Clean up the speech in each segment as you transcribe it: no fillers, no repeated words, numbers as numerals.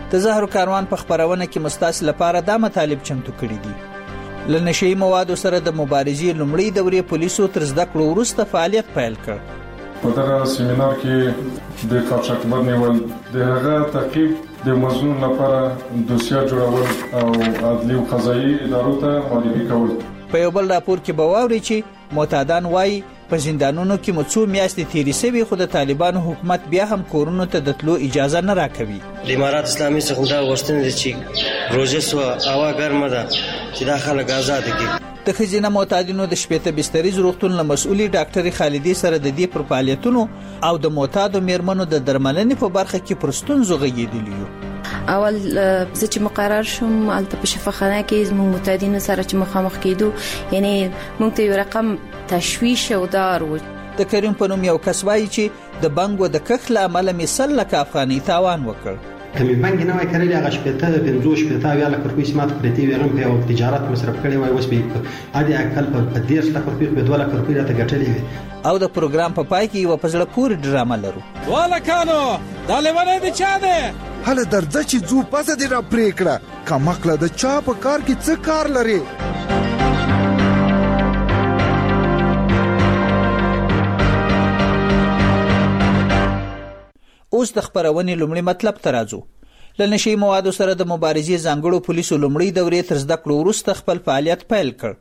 د زهرو کاروان په خبرونه کې مستاس لپاره دا مطالب چمتو کړي دي. له نشئی موادو سره د مبارزې لومړی دورې پولیسو تر زده کړو وروسته فعالیت پیل کړ. په دغه سیمینار کې د قاچاقبر نیول، د هغه تعقیب، د مظنون لپاره دوسیه جوړول او عدلي او قضایي ادارو ته معرفي کول. په یو بل راپور کې به واوري چې معتادان وایي په زندانونو کې مو څو میاشتې تیرې شوې خو د طالبانو حکومت بیا هم کورونو ته د تلو اجازه نه راکوي. د امارات اسلامي څخه دا غوښتنه ده چې روزه سو هوا ګرمه ده چې دا خلک آزاد کړي. د ښځینه معتادینو د شپېته بستریز روغتون له مسؤلې ډاکټرې خالدي سره د دې پر فعالیتونو او د معتادو میرمنو د درملنې په برخه کې پر ستونزو غږېدلي یو. اول زه چې مقرر شوم البته په شفاخانه کې زموږ معتادینو سره چې مخامخ کېدو، یعنی موږ ته یو رقم تشویش او دار و. د کریم په نوم یو کس وایي چې د بنګو د کښ له امله مې 100 لکه افغانۍ تاوان وکړ. کمی بنګ نه وای کړی هغه شپته 50 یا لکه روپۍ سمات پرتی ویرم په یو تجارت مصرف کړی وای، اوس به اډي اکل په 10 لکه روپۍ په 2 لکه روپۍ راته ګټلې وي. او د پروګرام په پای کې یو پزړه پورې ډرامه لرو. والکانو دا لیونه دي چا ده هله درځه چې زو پاسه دی را پریکړه کمکله د چا په کار کې څه کار لري. اوس د خبرونې لومړی مطلب ته راځو. له نشئی موادو سره د مبارزې ځانګړو پولیسو لومړی دورې تر زده کړو وروسته خپل فعالیت پیل کړ.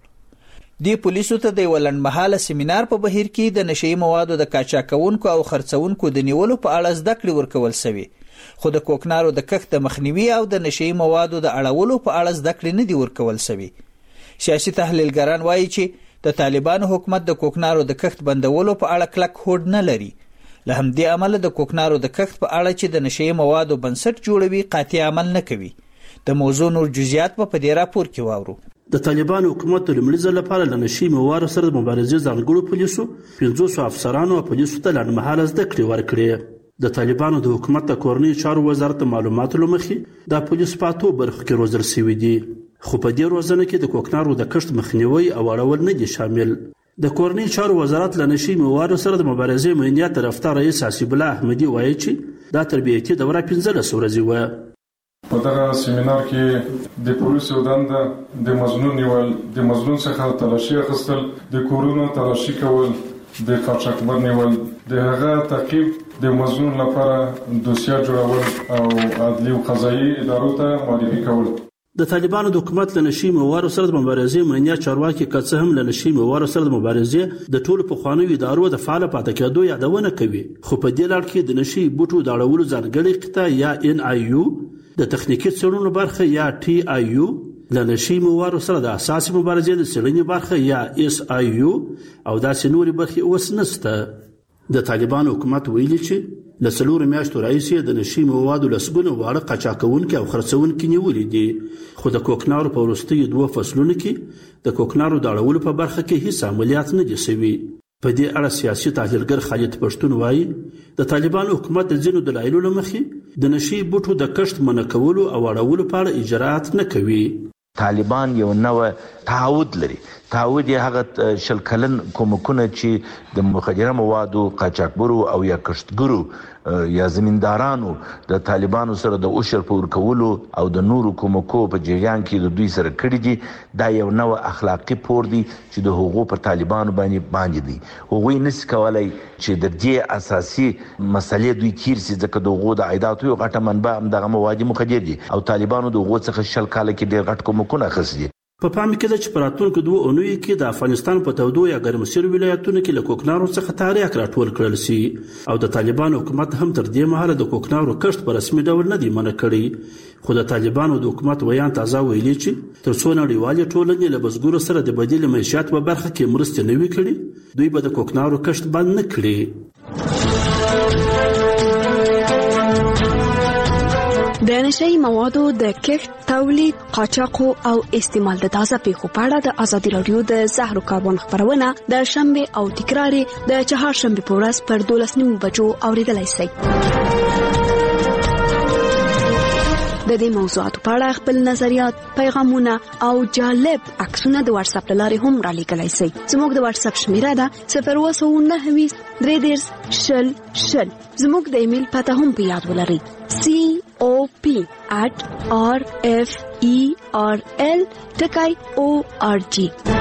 دې پولیسو ته د یو لنډمهاله سیمینار په بهیر کې د نشئی موادو د قاچاقونکو او خرڅونکو د نیولو په اړه زده کړې ورکول شوې، خو د کوکنارو د کښت د مخنیوي او د نشئی موادو د اړولو په اړه زده کړې نه دي ورکول شوې. سیاسي تحلیلګران وایي چې د طالبانو حکومت د کوکنارو د کښت بندولو په اړه کلک هوډ نه لري. له همدې امله د کوکنارو د کښت په اړه چې د نشئی موادو بنسټ جوړوي قاطع عمل نه کوي. د موضوع نور جزئیات په دې راپور کې واورو. د طالبانو حکومت د لومړي ځل لپاره د نشئی موادو سره د مبارزې ځانګړو پولیسو 500 افسرانو او پولیسو ته لنډمهاله زده کړې ورکړې. د طالبانو د حکومت د کورنۍ چارو وزارت د معلوماتو لمخې دا پولیس په 8 برخو کې روزل شوي دي، خو په دې روزنه کې د کوکنارو د کښت مخنیوي او اړول نه دي شامل. د کورنۍ چارو وزارت له نشئی موادو سره د مبارزې مهنیت طرفدار رئیس حسیب الله احمدي وایي چې دا تربیتي دوره 15 ورځې وه. په دغه سیمینار کې د پولیسو دنده د مظنون نیول، د مظنون څخه تلاشي اخیستل، د کورونو تلاشي کول، د قاچاقبر نیول، د هغه تعقیب، د مظنون لپاره دوسیه جوړول او عدلي او قضایي ادارو ته معرفي کول. د طالبانو د حکومت له نشئی موادو سره د مبارزې مهنیت چارواکي که څه هم له نشئی موادو سره د مبارزې د ټولو پخوانیو ادارو د فعال پاتې کېدو یادونه کوي، خو په دې لړ کې د نشئی بوټو د اړولو ځانګړې قطعه یا NIU، د تخنیکي څېړنو برخه یا TIU، له نشئی موادو سره د اساسي مبارزې د څېړنې برخه یا SIU او داسې نورې برخې اوس نشته. د طالبانو حکومت ویلي چې له 4 میاشتو راهیسې د نشئی موادو لسګونه واړه قاچاقونکي او خرڅونکي نیولي دي، خو د کوکنارو په وروستیو 2 فصلونو کې د کوکنارو د اړولو په برخه کې هیڅ عملیات نه دي شوي. په دې اړه سیاسي تحلیلګر خالد پښتون وایي د طالبانو حکومت د ځینو دلایلو له مخې د نشئی بوټو د کښت منع کولو او اړولو په اړه اجراءات نه کوي. طالبان یو نوې تعهد لري. تعهد یې هغه 20 کلن کومکونه چې د مخدره موادو قاچاقبرو او یا کښتګرو یا زمیندارانو د طالبانو سره د اوشر په ورکولو او د نورو کومکو په جریان کې د دوی سره کړي دي. دا یو نوې اخلاقی پور دی چې د حقوق پر طالبانو باندې دي. هغوی نشي کولای چې د دې اساسي مسلې دوی تیر سي، ځکه د حقوق د عایداتو یو غټه منبع هم دغه مواد مخدر دي او طالبانو د حقوق څخه 20 کال کې ډېر غټ کومکونه اخیستي. په پام کې ده چې په راتلونکو 2 اونیو کې د افغانستان په تودو یا ګرمسیرو ولایتونو کې له کوکنارو څخه تاریخ راټول کړل شي او د طالبانو حکومت هم تر دې مهاله د کوکنارو کښت په رسمي ډول نه دی منع کړی، خو د طالبانو د حکومت ویان تازه ویلي چې تر څو نړیوالې ټولنې له بزګرو سره د بدیل معیشت په برخه کې مرستې نه وي کړي، دوی به د کوکنارو کښت بند نه کړي. د نشئی موادو د کښت، تولید، قاچاق او استعمال د تازه پیښو په اړه د ازادي رادیو د زهرو کاروان خبرونه د شنبه او تکرار د چهارشنبه په ورځ پر 12:30 بجو اوریدلای شئ. د دې موضوعاتو په اړه خپل نظریات، پیغامونه او جالب عکسونه د واتس اپ لارې هم را لیږلای شئ. زموږ د واتس اپ شمیره ده 029 310 000. زموږ د ایمیل پته هم په یاد ولرئ: OP@rferl.org.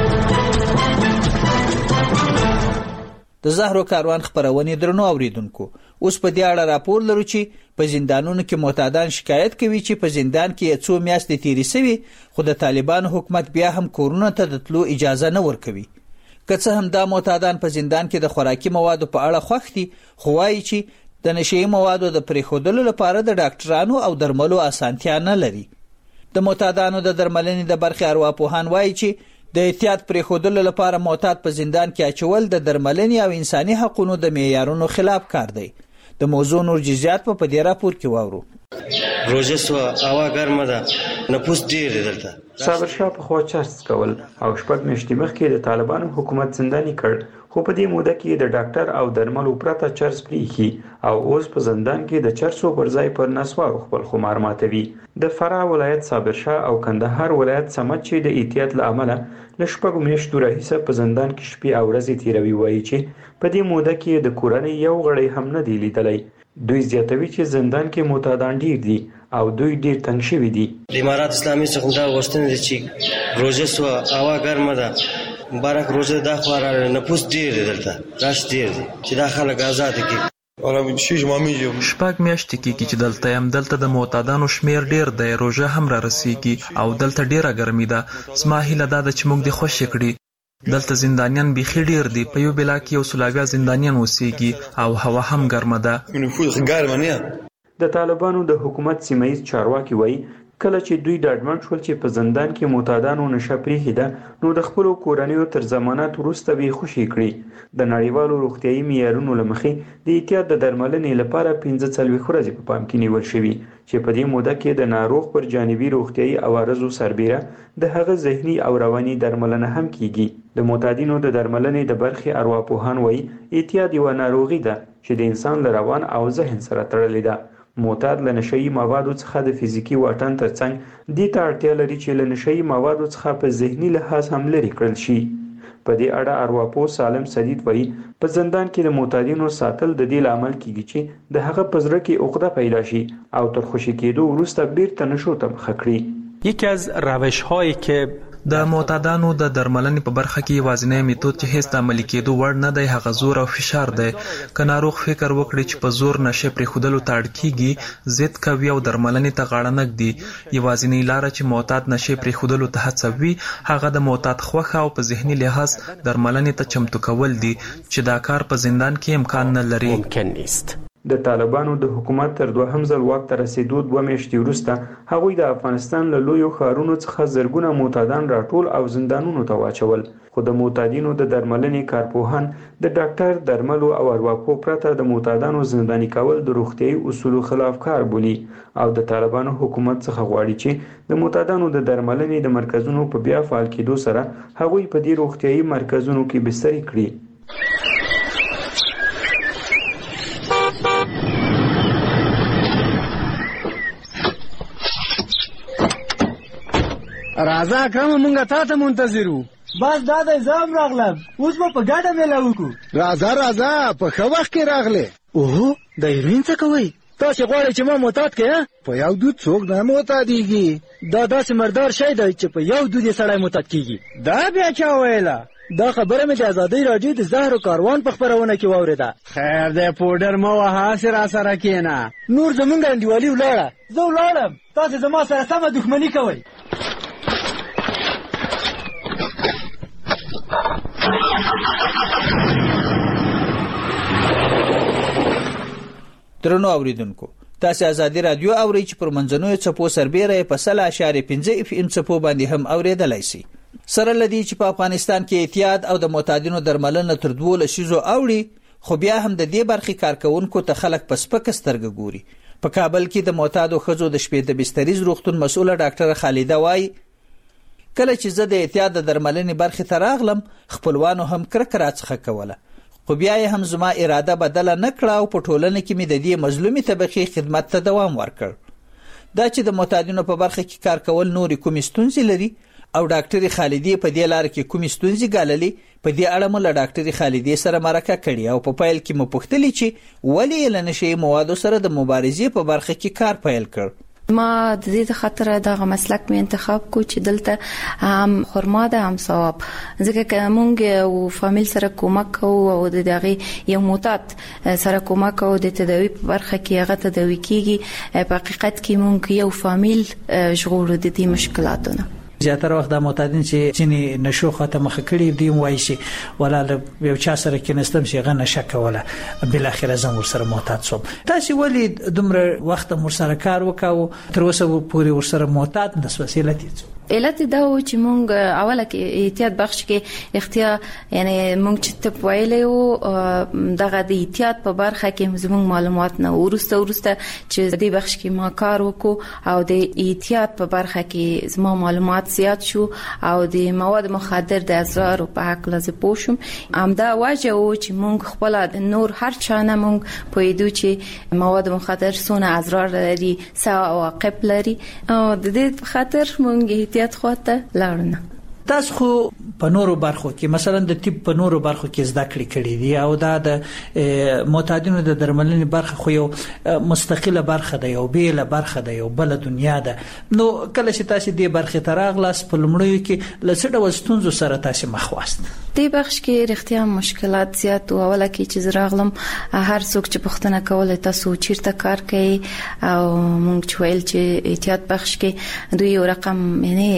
د زهرو کاروان خبرونه درنو اوریدونکو اوس په دې اړه راپور لرو چې په زندانونو کې معتادان شکایت کوي چې په زندان کې څو میاشتې تیرې شوي خو د طالبانو حکومت بیا هم کورونو ته د تلو اجازه نه ورکوي. که څه هم دا معتادان په زندان کې د خوراکي موادو په اړه خوښ دي خو وایي چې د نشي موادو د پریښودلو لپاره د ډاکټرانو او درملو اسانتیا نه لري. د معتادانو د درملنې د برخې ارواپوهان وایي چې د احتیاط پریښودلو لپاره معتاد په زندان کې اچول د درملنې او انساني حقوقو د معیارونو خلاف کار دی. د موضوع نور جزئیات په دې راپور کې واورو. روزه سو هوا ګرمه ده نفوس ډیر دی دلته. صابر شاه په خوا چرس کول او شپږ میاشتې مخکې د طالبانو حکومت زنداني کړ خو په دې موده کې د ډاکټر او درملو پرته چرس پریخي او اوس په زندان کې د چرسو پر ځای پر نسوارو خپل خمار ماتوي. د فراه ولایت صابر شاه او کندهار ولایت سمت چې د احتیاط له امله له شپږو میاشتو راهیسه په زندان کې شپې او ورځې تیروي وایي چې په دې موده کې د کورنۍ یو غړی هم نه دی لیدلی. دوی زیاتوي چې زندان کې معتادان ډیر دي او دوی ډیر تنګ شوي دي. د امارات اسلامي څخه دا غوښتنه ده چې روزه سو هوا ګرمه ده مبارک روزه دا خواره نفوس ډیر دی دلته راش ډیر دي چې دا خلک آزاد کی. شپږ میاشتې کېږي چې دلته یم. دلته د معتادانو شمیر ډیر دی. روژه هم را رسیږي او دلته ډیره ګرمي ده. زما هیله دا ده چې موږ دې خوشې کړي. دلته زندانیان بیخي ډیر دي. په یو بلا کې 100 زندانیان اوسېږي او هوا هم ګرمه ده. د طالبانو د حکومت سیمه‌ییز چارواکي وایي کله چې دوی ډاډمن شول چې په زندان کې معتادانو نشه پریښې ده نو د خپلو کورنیو تر ضمانت وروسته به خوشي کړي. د نړیوالو روغتیایي معیارونو له مخې د احتیاط د درملنې لپاره 45 ورځې په پام کې نیول شوي چې په دې موده کې د ناروغ پر جانبي روغتیایي عوارضو سربیره د هغه ذهني او رواني درملنه هم کیږي. د معتادینو د درملنې د برخې ارواپوهان وایي احتیاط یوه ناروغي ده چې د انسان له روان او ذهن سره تړلې ده. معتاد له نشئی موادو څخه د فزیکی واټن ترڅنګ دې ته اړتیا لري چې له نشئی موادو څخه په ذهني لحاظ هم لرې کړل شي. په دې اړه ارواپوه سالم سدید وایي په زندان کې د معتادینو ساتل د دې لامل کیږي چې د هغه په زړه کې عقده پیدا شي او تر خوشي کېدو وروسته بیرته نشو ته مخه کړي. یکی از روش‌هایی که د معتادانو د درملنې په برخه کې یوازینی میتود چې هیڅ د عملي کېدو وړ نه دی هغه زور او فشار دی. که ناروغ فکر وکړي چې په زور نشه پرېښودلو ته اړ کېږي ضد کوي او درملنې ته غاړه نه ږدي. یوازینی لاره چې معتاد نشې پرېښودلو ته هڅوي هغه د معتاد خوښه او په ذهني لحاظ درملنې ته چمتو کول دي چې دا کار په زندان کې امکان نه لري. ممکن نیست. د طالبانو د حکومت تر دوهم ځل واک ته رسیدو 2 میاشتې وروسته هغوی د افغانستان له لویو ښارونو څخه زرګونه معتادان راټول او زندانونو ته واچول. خو د معتادینو د درملنې کارپوهان د ډاکټر درملو او ارواپوه پرته د معتادانو زنداني کول د روغتیایي اصولو خلاف کار بولي او د طالبانو حکومت څخه غواړي چې د معتادانو د درملنې د مرکزونو په بیا فعال کېدو سره هغوی په دې روغتیایي مرکزونو کې بستري کړي. راځه اکرم مونږه تا ته منتظر وو. بس دا د زام راغلم اوس به په ګډه میله وکړو. راځه په ښه وخت کې راغلې. اوهو د هیروین څه کوئ؟ تاسې غواړئ چې ما معتاد کړې؟ په یو دود څوک نه معتادېږي. دا داسې مردار شی دی چې په یو دود یې سړی معتاد کېږي. دا بیا چا ویله؟ دا خبره مې د ازادۍ راډیو د زهرو کاروان په خپرونه کې واورېده. خیر دی پوډر مه وهه هسې راسره کښېنه. نور زمونږ انډیوالي ولاړه. زه ولاړم تاسې زما سره سمه دښمني کوئ. درنو اوریدونکو تاسو ازادي رادیو اورئ چې پر منځنوي څپو سربېره په 100.5 FM څپو باندې هم اوریدلای شي. سره لدی چې په افغانستان کې احتیاط او د معتادینو درملنه تر 2 لسیزو اوړي خو بیا هم د دې برخې کارکونکو ته خلک په سپکه سترګه ګوري. په کابل کې د معتادو ښځو د شپې د بستریز روغتون مسؤله ډاکټر خالده وایي کله چې زه د احتیاط د درملنې برخې ته راغلم خپلوانو هم کرکه راڅخه کوله خو بیا یې هم زما اراده بدله نه کړه او په ټولنه کې مې د دې مظلومې طبقې خدمت ته دوام ورکړ. دا چې د معتادینو په برخه کې کار کول نورې کومې ستونزې لري او ډاکټر خالدی په دې لار کې کومې ستونزې ګاللې. په دې اړه مو له ډاکټر خالدی سره مرکه کړې او په پیل کې مو پوښتلې چې ولې له نشي موادو سره د مبارزې په برخه کې کار پیل کړ. ما د دې خاطر دغه مسلک مې انتخاب کو چې دلته هم خرما ده هم ثواب، ځکه موږ او فامیل سره کومک کوو او د دغه یو معتاد سره کومک کوو د تداوی په برخه کې هغه تداوی کیږي. په حقیقت کې موږ یو فامیل ژغورو د دې مشکلاتونه. زیاتره وخت د معتادین چې ځینې نشو خاطر مخ کړي دي وایي چې ولاله یو چا سره کې نستم چې غنه شکوله بل اخر زم ور سره معتاد شوم. تاسو ولې دومره وخت مر سره کار وکاو تر اوسه پورې ور سره معتاد د وسیله دي؟ علت دا و چې مونږ اوله کې احتیاط بخش کې اختیار یعنی مونږ چې ته وایلو دغه د احتیاط په برخه کې زموږ معلومات نه ورسته چې د بخش کې ما کار وکړو او د احتیاط په برخه کې زموږ معلومات زیات شو او د مواد مخدر د اضرار په حق لازم پوښم. امدا واجه و چې مونږ خپل د نور هر چا نه مونږ پوهیدو چې مواد مخدر سونه اضرار لري څه عواقب لري او د دې خاطر مونږ خواته لاړنه. تاسو خو په نورو برخو کې مثلا د طب په نورو برخو کې زده کړې کړې دي او دا د معتادینو د درملنې برخه خو یو مستقله برخه ده، یو بیل برخه ده، یو بل دنیا ده. نو کله چې تاسو دې برخه تراغلاس په لمړیو کې لڅ ډول ستونزو سره تاسو مخ واست. دې بخش کې رښتیا مشکلات زیات او اوله کې چې زراغلم هر څوک چې پښتنه کوله تاسو چیرته کار کوي او مونږ ویل چې احتیاط بخش کې دوی یو رقم یعنی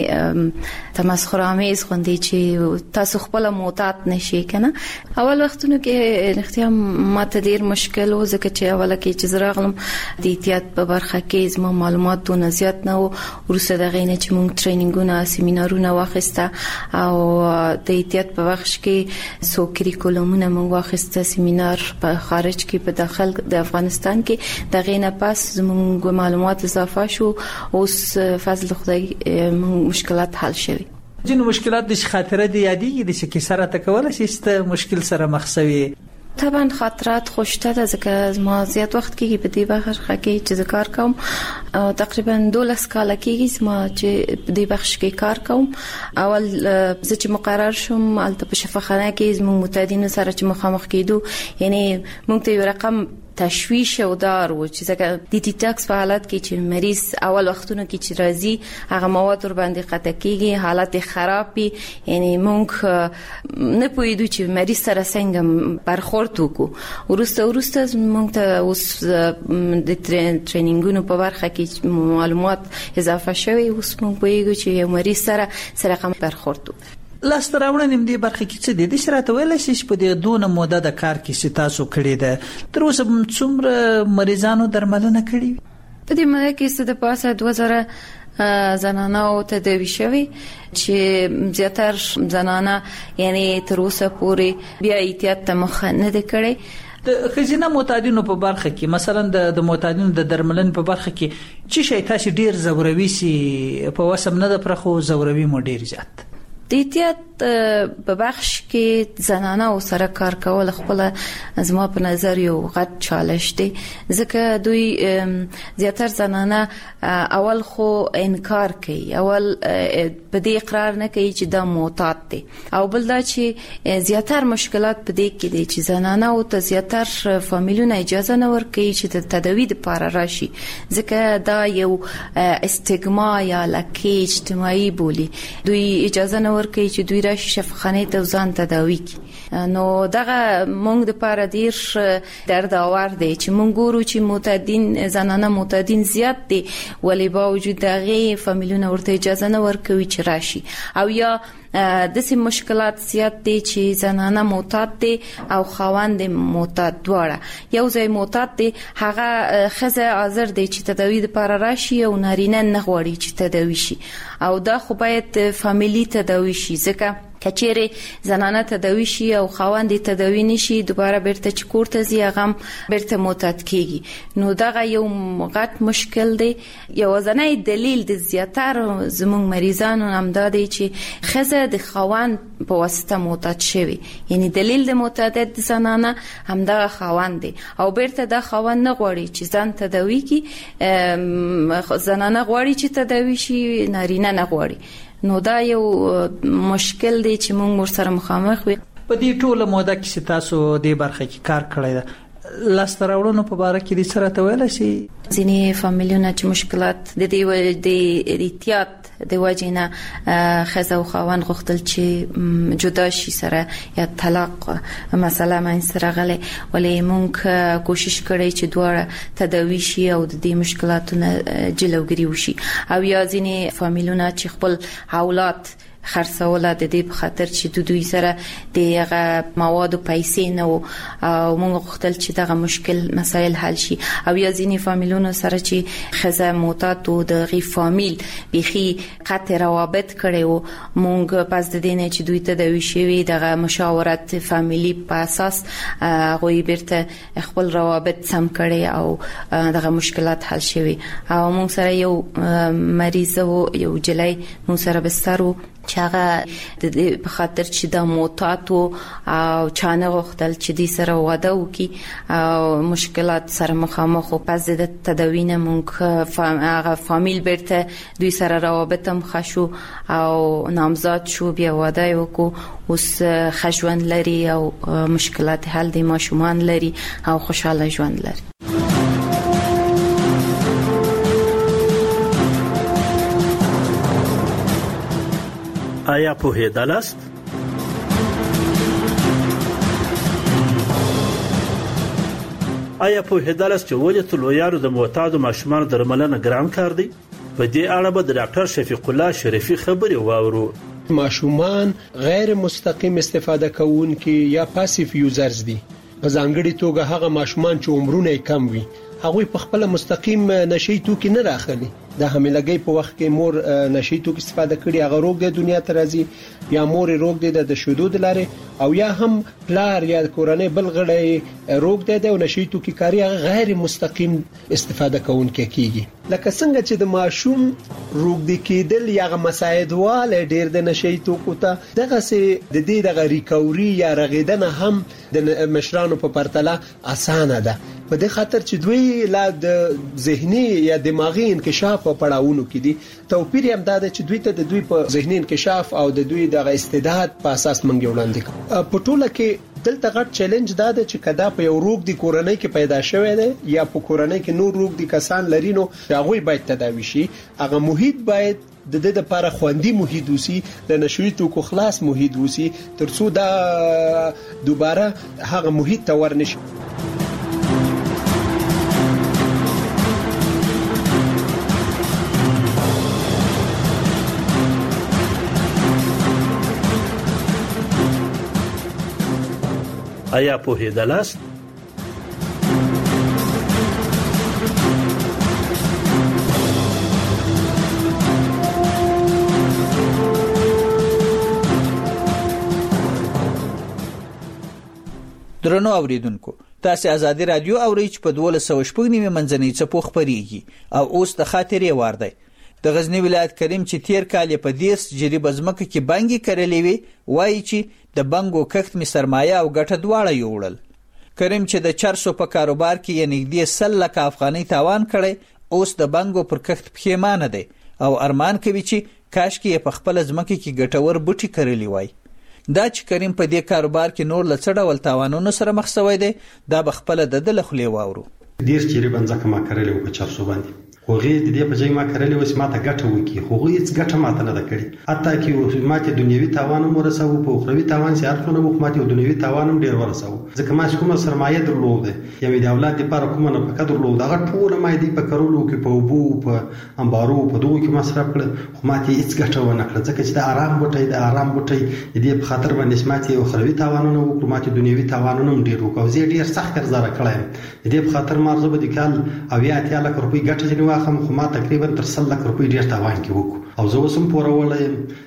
تمسخرآمیز غوندي چې تاسو خپل معتاد نشئ کنه. اول وختونو کې رښتیا ماته ډیر مشکل و ځکه چې اوله کې چې زراغلم د احتیاط په برخه کې زما معلوماتونه زیات نه و. ورسره دغه نه چې مونږ ټرینینګونه سیمینارونه واخیسته او د احتیاط په بخش کې سو کریکولمونه مونږ واخیسته سیمینار په خارج کې په داخل د افغانستان کې دغه نه پس زموږ معلومات اضافه شو. اوس فضل خدای مشکلات حل شوي. جن مشکلات د خاطره دی یادېږي د چې سره تکول شي ست مشکل سره مخسوي. طبعا خاطرات خوشته ده ځکه ما زیات وخت کې په دې برخه کې چې کار کوم تقریبا 12 کال کېږي ما چې په دې بخش کې کار کوم. اول زه چې مقرر شوم البته په شفاخانه کې زموږ معتادین سره چې مخامخ کېدو یعنی موږ ته یو رقم تشویش او دار و چې ځکه د ټیټاکس په حالت کې چې مریض اول وختونو کې چې راځي هغه مواد ور باندې قطع کېږي حالت خرابي یعنی موږ نه پوهیدو چې مریض سره څنګه برخورد وکړو. ورسته موږ ته اوس د ټرینینګونو په برخه کې معلومات اضافه شوي. اوس موږ پوهیږو چې یو مریض سره کوم برخورد وکړو. لاس تراوړنې دې برخه کې څه دي د شراته ویل شي په دې دونه موده د کار کې چې تاسو کړی ده تر اوسه څومره مریضانو درملنه کړې؟ په دې مده کې څه د پاسه 2000 زنانه او تداوی شوي چې زیاتر زنانه یعنی تر اوسه پورې بیا احتیاط ته مخ نه ده کړې. د خزینه معتادینو په برخه کې مثلا د معتادینو د درملنې په برخه کې چې شي تاسو ډیر زوروي سي په وسم نه د پرخو زوروي مو ډیر زیات د احتیاط په بخش کې زنانه او سره کار کول خپل زما په نظر یو غټ چالش دی ځکه دوی زیاتر زنانه اول خو انکار کوي اول په دې اقرار نه کوي چې دا معتاد دي او بل دا چې زیاتر مشکلات په دې کې دي چې زنانه او ته زیاتر فامیلونه اجازه نه ورکوي چې د تداوی لپاره راشي ځکه دا یو استګما یا لکه اجتماعي بولی دوی اجازه نه ورکوي چې دوی شفاخانه ته ځان تداوی کی نو دغه مونږ د پاره ډیر درد آور دی چې مونږ ګورو چې معتادین زنانه معتادین زیات دي ولی با وجود دغه فامیلونه ورته اجازه نه ورکوي چې راشي او یا د سې مشکلات زیات دي چې زنانه معتاد دي او خاوند معتاد دواړه یو ځای معتاد دي هغه خزه حاضر دي چې تداوی لپاره راشي او نارینه نه غواړي چې تداوی شي او دا خو باید فامیلی تداوی شي ځکه کچېره زنانه تداوی شي او خاوند تداوی نشي دوباره بیرته چې کوړه زی هغه بیرته معتاد کیږي نو دا یو غټ مشکل دی یو ځنای دلیل د زیاتره زموږ مریضانو هم دا دی چې خزه د خاوند په واسطه معتاد شوی یعنی دلیل د معتادیت زنانه هم دا خاوند دی او بیرته دا خاوند نه غواړي چې ځان تداوی کی زنانه غواړي چې تداوی شي نارینه نه غواړي نو دا یو مشکل دی چې موږ ورسره مخامخ وي. په دې ټوله موده کې تاسو د برخه کې کار کړی دی، لاسته راوړنو په اړه کې د سره ته ویل شي ځینې فامیلونه چې مشکلات د دې احتیاط د وجینا خزه او خوان غوښتل چې جدا شي سره یا طلاق مسله من سره غلې، ولې مونږ کوشش کړی چې دواړه تداوی شي او د دې مشکلاتونو جلوګیری وشي. او یا ځینې فامیلونه چې خپل اولاد خرڅول د دې په خاطر چې دوی سره د هغه مواد او پیسې نه او موږ غوښتل چې دغه مشکل مسایل حل شي. او یا ځینې فامیلونو سره چې خزه معتاد او د غي فامیل بيخي قطع روابط کړي او موږ پس د دې نه چې دوی ته د ویشوي دغه مشاورت فامیلی په اساس غوي بیرته خپل روابط سم کړي او دغه مشکلات حل شوي. او موږ سره یو مریض او یو جلای موږ سره بسترو چې هغه د په خاطر چې د موتاتو او چانه غوښتل چې دې سره واده وکي او مشکلات سره مخامخ او پس د تداوی نه مونږ هغه فامیل بیرته دوی سره روابط هم خشو او نامزاد شو، بیا واده وکړو، اوس خشوند لري او مشکلات حل دي، ماشومان لري او خوشاله ژوند لري. آیا پوهېدلاست؟ آیا پوهېدلاست چې ولې طلوعیانو د معتادو ماشومانو درملنه ګران کار دی؟ په دې اړه به د ډاکټر شفیق الله شریفي خبرې واورو. ماشومان غیر مستقیم استفاده کوونکي یا پاسیف یوزرز دي. په ځانګړي توګه هغه ماشومان چې عمرونه کم وي هغه په خپل مستقیم نشي توکي نه راخلي. د حاملګۍ په وخت کې مور نشي توکي استفاده کړي، هغه روغ د دنیا ته راځي، یا مور روغ د شیدو د لارې، او یا هم پلار یا کورنۍ بل غړی روغ دی او نشي توکي کاری هغه غیر مستقیم استفاده کوونکی کیږي. لکه څنګه چې د ماشوم روغ د کېدل یا مساعدواله ډیر د نشي توکو ته دغه سي د دې د ریکوري یا رغیدنه هم د مشرانو په پرتله اسانه ده، په دې خاطر چې دوی لا د ذهني یا دماغي انکشاف په پړاوونو کې دي. توپیر هم دا ده چې دوی ته د دوی په ذهني انکشاف او د دوی د استعداد په اساس منګ وړاندې کوي. په ټوله کې دلته غټ چیلنج دا ده چې کدا په یو روغ دی کورنۍ کې پیدا شوی دی یا په کورنۍ کې نور روغ دی کسان لري، نو هغه باید تداوي شي. هغه محیط باید د دې لپاره خوندي محیط وسی، د نشوي توکو خلاص محیط وسی، ترڅو دا دوباره هغه محیط ته ورنشي. آیا پوهېدلاست؟ درنو اوریدونکو، تاسو آزادي رادیو اورئ چې په 1290 منځنۍ څپو خبريږي او اوس د خاطرې وار دی. د غزنی ولایت کریم چې تیر کال په 10 جریب ځمکه کې بانګي کړلې وي، وایي چې د بانګو کښت می سرمایه او ګټه دواړه یوړل. کریم چې د چرسو په کاروبار کې یعنی د 100 لک افغانۍ تاوان کړي، اوس د بانګو پر کښت پښیمانه دی او ارمان کوي چې کاش کې په خپل ځمکه کې ګټور بوټي کړلی وای. دا چې کریم په دې کاروبار کې نور لڅړه ول تاوانونو سره مخ شوی دی، دا بخپل د دلخلې واورو. 10 جریب ځمکه ما کړلې په چرسو باندې، خوغه د دې په ځای ما کړلې اوس ماته ګټه وکي، خوغه هیڅ ګټه ماته نه ده کړې. حتی کې اوس ماته دنیوي تاوان هم ورساو، په اخروی تاوان سي ارخونه مخماته دنیوي تاوان هم ډیر ورساو. ځکه ما کومه سرمایه درلوده یا د اولاد لپاره کومه نه پکې درلوده، هغه ټول ما دې په کارولو کې په وبو په انبارو په دوه کې مصرف کړ، خو ماته هیڅ ګټه ونه کړه. ځکه چې د آرام بوټي دې په خاطر باندې ماته اخروی تاوانونه وکړو، ماته دنیوي تاوانونه هم ډیر وکاو. زه ډیر سخت قرضه کړم دې په خاطر مارزه به د کال او یا 80 لک روپۍ ګټه جنو واخم، خو ما تقریبا تر 100 لک روپۍ ډیر تاوان کې وکړو. او زه اوسم پوره ولې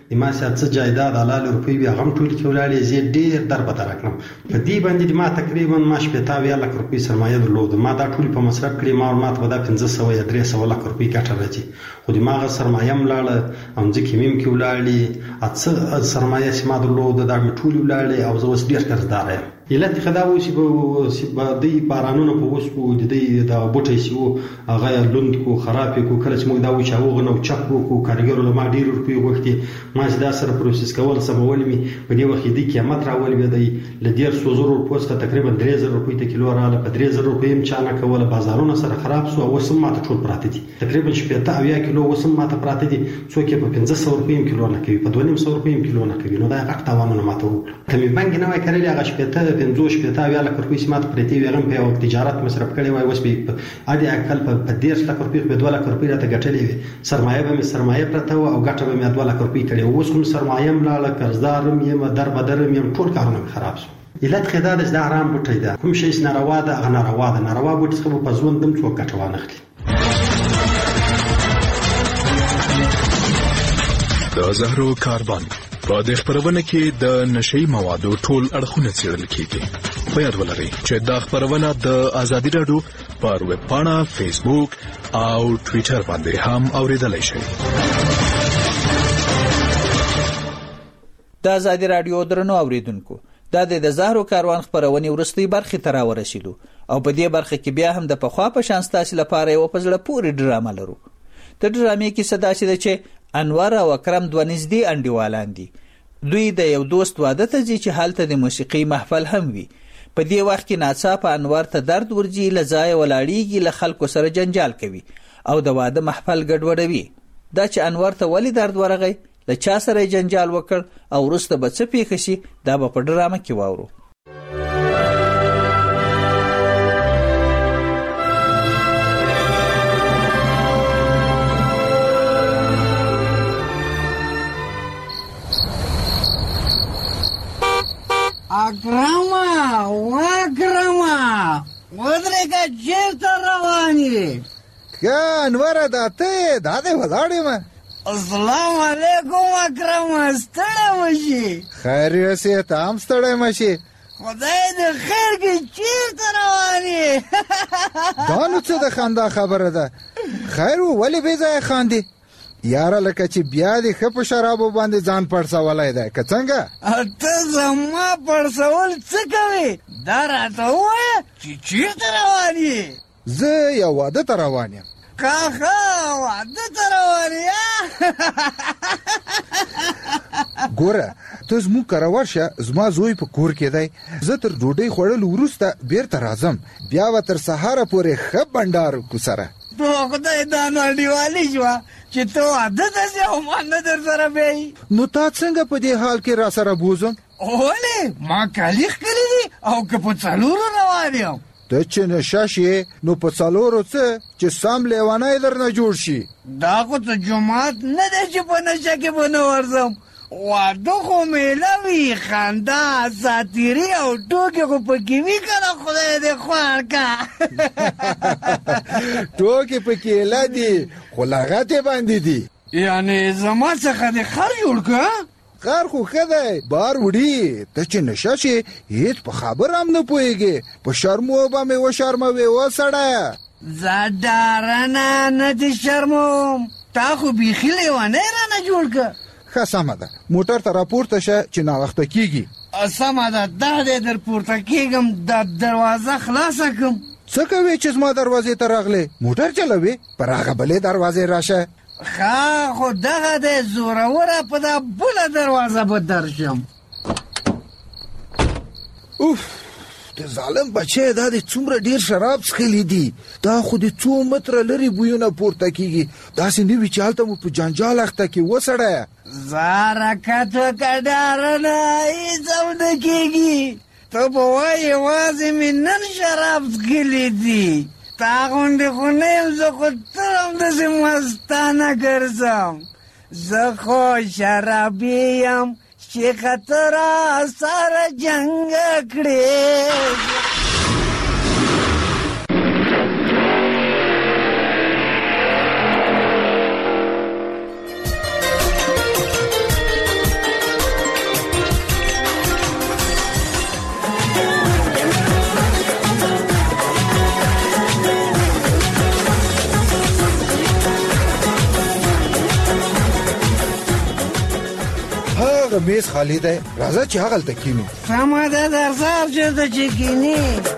د ما سره څه جایداد حلال روپۍ وي هغه هم ټولې کې ولاړې زه ډېر در بدر کړم په دې باندې د ما تقریبا ما 80 لک روپۍ سرمایه درلوده ما دا ټول په مصرف کړې ما ته به دا 500 یا 300 لک روپۍ ګټه راځي خو د ما هغه سرمایه هم لاړه او ځکه مې کې ولاړې اڅه سرمایه چې ما درلوده دا مې ټول ولاړې او زه اوس ډېر قرضدار یم علت خدا و چې په دې بارانونو په اوس کو د دې د بوټي سیو هغه لوند کو خراب کو کله چې موږ دا و چې هغه نو چک کو کارګرو له ما ډیر روپۍ وغوښتي ما چې دا سره پروسس کول سمول می په دې وخت کې قیمت راول به دی ل 150 پوسټه تقریبا 3000 روپۍ ته کیلو رااله په 3000 روپۍ هم چانه کوله بازارونه سره خراب سو او سم ماته ټول پراته دي تقریبا 70 کیلو وسم ماته پراته دي څوک په 500 روپۍ کیلو نه کوي په 250 روپۍ کیلو نه کوي نو دا غټ تاوانونه ماته وکړه کمې بانک نه وای کړی هغه 70 50 لک روپۍ سمات پرتی ویغم په تجارت مصرف کړي وای اوس به اډي اکل په 10 لک روپۍ په 2 لک روپۍ راته ګټلې وي سرمایه پرته او ګټه به مې 2 لک روپۍ کړي اوس کوم سرمایه ملاله قرضدارم یم در بدرم یم ټول کارونه خراب شو علت خدای د حرام بوټي ده کوم شي ناروا ده هغه ناروا بوټي څخه په ځوان دم څوک ګټه وانه اخلي د زهرو کاروان په دې خبرونه کې د نشئی موادو ټول اړخونه څېړل کیږي په یاد ولرئ چې دا خبرونه د ازادي راډیو پر ویب پاڼه فیسبوک او ټوئیټر باندې هم اوریدلای شئ د ازادي راډیو درنو اوریدونکو دا د زهرو کاروان خبرونه ورستي برخه تر ورسېدو او په دې برخه کې بیا هم د پخوا په شان ستاسو لپاره یو په زړه پورې ډرامه لرو د ډرامې کې صدا شي چې انور او اکرم دوه نږدې انډیوالان دي دوی د یو دوست واده ته ځي چې هلته د موسیقي محفل هم وي په دې وخت کې ناڅاپه انور ته درد ورځي له ځایه ولاړیږي له خلکو سره جنجال کوي او د واده محفل ګډوډوي دا چې انور ته ولې درد ورغی له چا سره جنجال وکړ او وروسته به څه پیښ شي دا به په ډرامه کې واورو اکرما ودرېږه چېرته روان یې ښه انوره دا ته دا دې ولاړ یم السلام علیکم اکرما ستړی مشي خیر یوسې ته هم ستړی مشي خدای دې خیر کې چېرته روان یې دا نو څه د خندا خبره ده خیر ولې بې ځایه خاندې یاره لکه چې بیا دې ښه په شرابو باندې ځان پړسولی دی که څنګه ته زما پړسول څه کوې دا راته ووایه چې چېرته روان یې زه یو واده ته روان یم کاخه واده ته روان یې ګوره ته زموږ کره ورشه زما زوی په کور کې دی زه تر ډوډۍ خوړلو وروسته بیرته راځم بیا به تر سهاره پورې ښه بنډار وکړو سره تو خدای دا نو انډیوالي شوه چې ته واده ته ځې او ما نه در سره بیایي نو تا څنګه په دې حال کې را سره بوزم ولې ما کالي ښکلي دي او که په څلورو روان یم ته چې نشه شې نو په څلورو څه چې سم لیونی درنه جوړ شي دا خو ته جومات نه دی چې په نشه کې به نه ورځم واده خو میله وي خندا ساتیري او ټوکې خو پکې وي که نه خدای دې خوار کا ټوکې پکې ایله دي خو لغت یې باندې دي یعنې زما څخه دې خر جوړ که خر خو ښه دی بار وړي ته چې نشه شې هېڅ په خبر هم نه پوهېږې په شرمو به مې وشرموې وسړیه زه ډارنه نه دې شرموم تا خو بیخي لیونی رانه جوړ که ښه سمه ده موټر ته راپورته شه چې ناوخته کېږي سمه ده دا دی در پورته کېږم دا دروازه خلاصه کړم څه کوې چې زما دروازې ته راغلې موټر چلوې پر هغه بلې دروازې راشه ښه خو دغه دی زوروره په دا بله دروازه به درشم اوف د ظالم بچی دا د څومره ډیر شراب څښلي دي دا خو د څو متره لرې بویونه پورته کېږي داسې نه وي چې هلته مو په جنجال اخته کې وسړیه زارکت وکړه ډارنه هېڅ هم نه کېږي ته به وایې یوازې مې نن شراب څښلي دي تا غوندې خو نه یم زه خو تل همداسې مستانه ګرځم زه خو شرابي یم چې خطر سره جنگ کړي هغه میز خالی دی، راځه چې هغلته کینو. سمه ده درځه چېرته چې کینې.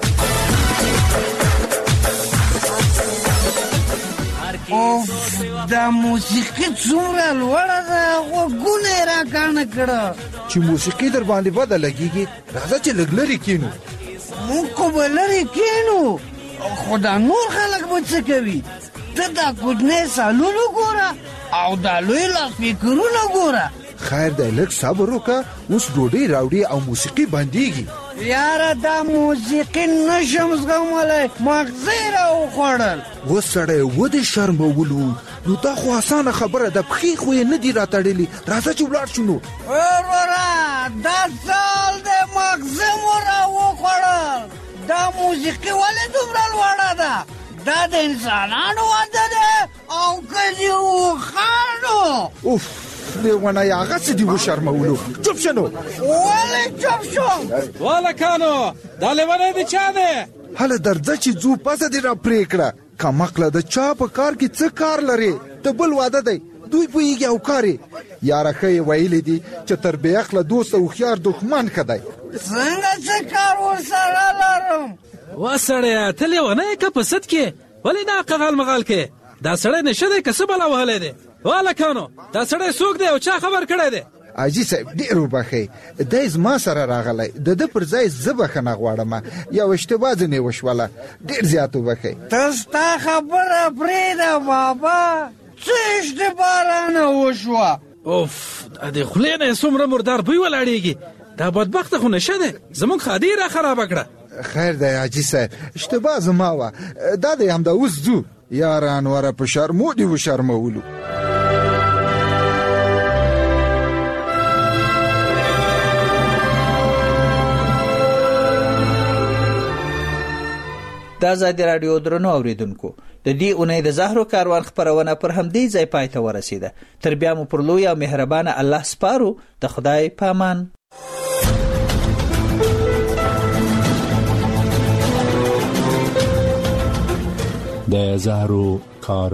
اوف دا موسیقي څومره لوړه ده، غوږونه یې راکاڼه کړه. چې موسیقي در باندې بده لګېږي، راځه چې لږ لرې کینو. موږ خو به لرې کینو، خو دا نور خلک به څه کوي؟ ته دا کوچنی سالون وګوره او دا لوی لاسپیکرونه ګوره. خیر دی لږ صبر وکړه، اوس ډوډۍ راوړي او موسیقي بندېږي. یاره دا موسیقي نشم زغملی، مغزه یې راوخوړل. اوس سړی ودې شرمولو، نو دا خو اسانه خبره ده، پښې خو یې نه دي راتړلي. راځه چې ولاړ شو. نو وروره دا سال دی مغزه مو راوخوړل. دا موسیقي ولې دومره لوړه ده؟ دا د انسانانو واده ده او که د اوښانو. اوف لیونه یا هغه څه دي وشرمولو. چوپ شه نو. ولې چوپ شم؟ والکانو دا لیونی د چا دی؟ هله درځه چې ځو، پسه دې را پرې کړه. کمقله د چا په کار کې څه کار لرې؟ د بل واده دی، دوی پوهېږي او کار یې. یاره ښه یې ویلي دي چې تر بې عقله دوست او هوښیار دښمن ښه دی. څنګه څه کار ورسره لرم؟ وا سړیه ته لیونی یې که په صد کې؟ ولې نه قغال مغال کې؟ دا سړی نشه دی که څه بلا وهلی دی؟ والکانو دا سړی څوک دی او چا خبر کړی دی؟ حاجي صاحب ډېر وبښئ، دی زما سره راغلی، د ده پر ځای زه بښنه غواړم. یو اشتباه ځینې وشوله، ډېر زیات وبښئ. ته ستا خبره پرېږده بابا، څه اشتباه رانه وشوه؟ اوف د خولې نه یې څومره مردار بوی ولاړېږي. دا بدبخته خو نشه دی، زموږ خادي را خرابه کړه. خیر دی حاجي صاحب، اشتباه زما وه. دا دی همدا اوس ځو. یاره انوره په شرمو دې وشرمولو. د آزادي راډیو درنو اوریدونکو، د دې اونۍ د زهرو کاروان خپرونه پر همدې ځای پای ته ورسیده. تر بیا مو پر لوی او مهربانه الله سپارو. د خدای په امان. د زهرو کار